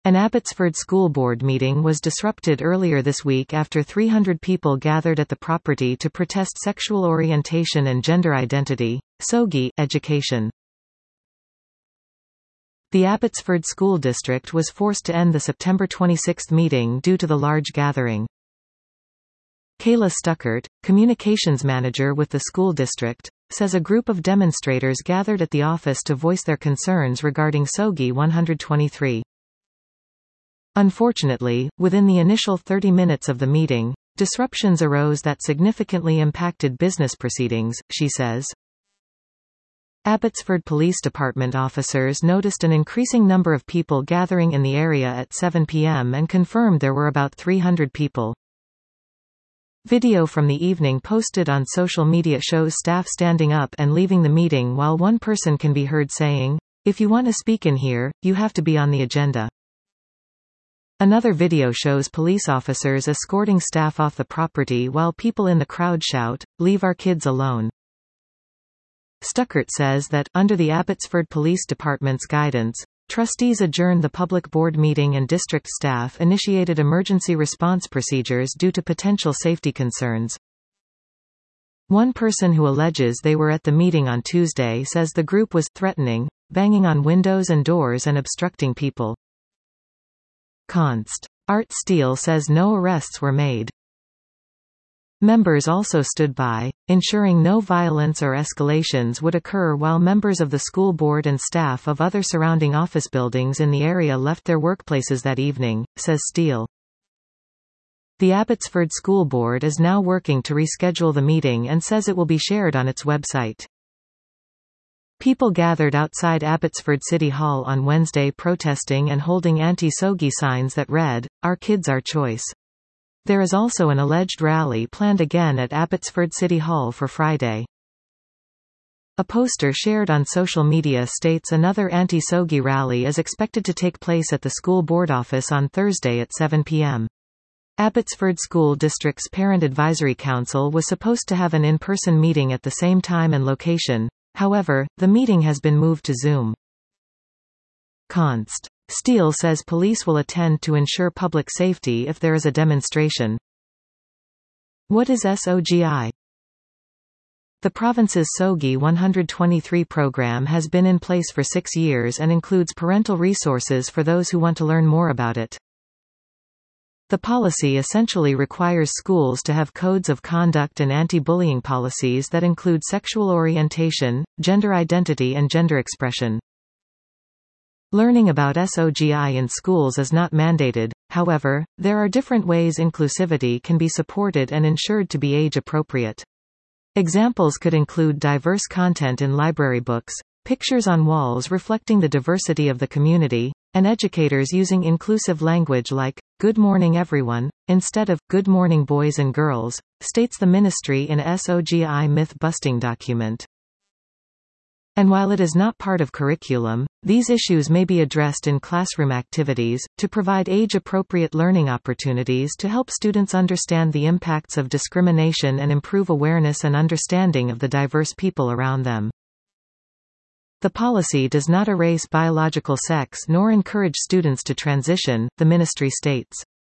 An Abbotsford School Board meeting was disrupted earlier this week after 300 people gathered at the property to protest sexual orientation and gender identity. SOGI education. The Abbotsford School District was forced to end the September 26 meeting due to the large gathering. Kayla Stuckert, communications manager with the school district, says a group of demonstrators gathered at the office to voice their concerns regarding SOGI 123. Unfortunately, within the initial 30 minutes of the meeting, disruptions arose that significantly impacted business proceedings, she says. Abbotsford Police Department officers noticed an increasing number of people gathering in the area at 7 p.m. and confirmed there were about 300 people. Video from the evening posted on social media shows staff standing up and leaving the meeting while one person can be heard saying, "If you want to speak in here, you have to be on the agenda." Another video shows police officers escorting staff off the property while people in the crowd shout, "Leave our kids alone." Stuckert says that, under the Abbotsford Police Department's guidance, trustees adjourned the public board meeting and district staff initiated emergency response procedures due to potential safety concerns. One person who alleges they were at the meeting on Tuesday says the group was threatening, banging on windows and doors and obstructing people. Const. Art Steele says no arrests were made. Members also stood by, ensuring no violence or escalations would occur while members of the school board and staff of other surrounding office buildings in the area left their workplaces that evening, says Steele. The Abbotsford School Board is now working to reschedule the meeting and says it will be shared on its website. People gathered outside Abbotsford City Hall on Wednesday protesting and holding anti-SOGI signs that read, "Our kids our choice." There is also an alleged rally planned again at Abbotsford City Hall for Friday. A poster shared on social media states another anti-SOGI rally is expected to take place at the school board office on Thursday at 7 p.m. Abbotsford School District's Parent Advisory Council was supposed to have an in-person meeting at the same time and location. However, the meeting has been moved to Zoom. Const. Steele says police will attend to ensure public safety if there is a demonstration. What is SOGI? The province's SOGI 123 program has been in place for 6 years and includes parental resources for those who want to learn more about it. The policy essentially requires schools to have codes of conduct and anti-bullying policies that include sexual orientation, gender identity and gender expression. Learning about SOGI in schools is not mandated, however, there are different ways inclusivity can be supported and ensured to be age-appropriate. Examples could include diverse content in library books, pictures on walls reflecting the diversity of the community, and educators using inclusive language like, "Good morning everyone," instead of, "Good morning boys and girls," states the ministry in a SOGI myth-busting document. And while it is not part of curriculum, these issues may be addressed in classroom activities, to provide age-appropriate learning opportunities to help students understand the impacts of discrimination and improve awareness and understanding of the diverse people around them. The policy does not erase biological sex nor encourage students to transition, the ministry states.